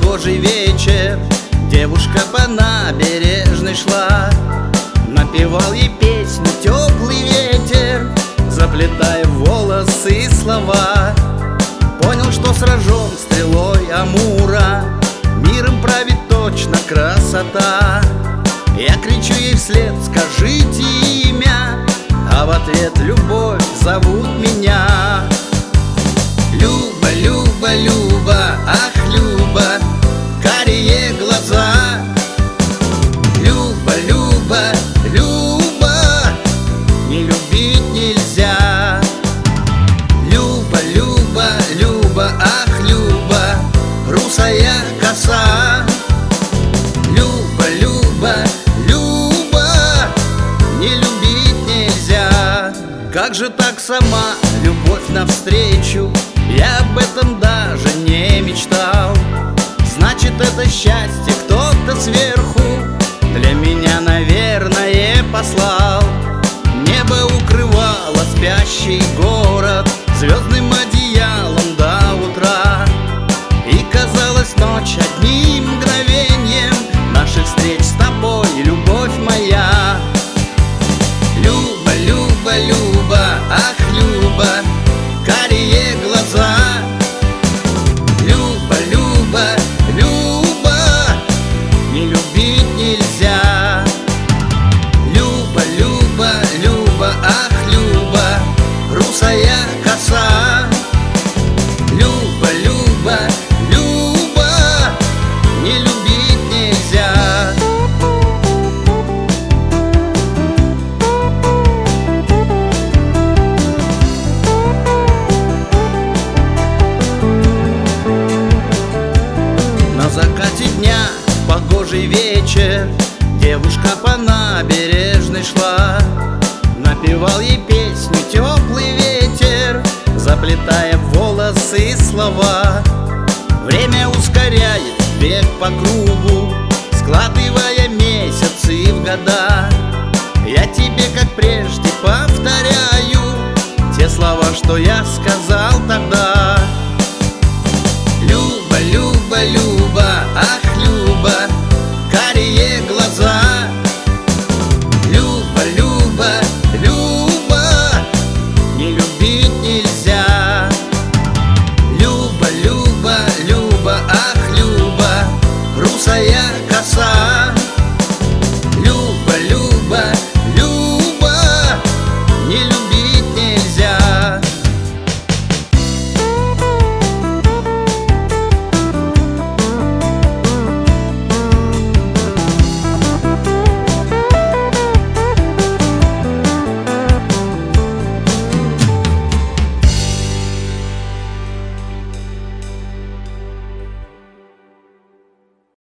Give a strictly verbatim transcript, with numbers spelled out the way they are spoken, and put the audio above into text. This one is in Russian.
погожий вечер девушка по набережной шла. Напевал ей песню теплый ветер, заплетая в волосы слова. Понял, что сражен стрелой Амура, миром правит точно красота. Я кричу ей вслед: скажите имя, а в ответ: любовь зовут меня. Люба, Люба, Люба, ах, Люба, карие глаза. Люба, Люба, Люба, не любить нельзя. Люба, Люба, Люба, ах, Люба, русая коса. Люба, Люба, Люба, не любить нельзя. Как же так сама любовь навстречу? Я об этом даже не мечтал. Значит, это счастье кто-то сверху для меня, наверное, послал. Небо укрывало спящий город звездным одеялом до утра, и казалась ночь одним мгновением наших встреч с тобой, любовь моя. Люба, Люба, Люба, ах, Люба, карие глаза. Люба, Люба, Люба, не любить нельзя. Люба, Люба, Люба, ах, Люба, русая коса. Люба, Люба, Люба, не любить нельзя. На закате дня, в погожий вечер, девушка по набережной шла. Напевал ей песню теплый ветер, заплетая в волосы слова. Время ускоряет бег по кругу, складывая месяцы в года. Я тебе, как прежде, повторяю те слова, что я сказал тогда.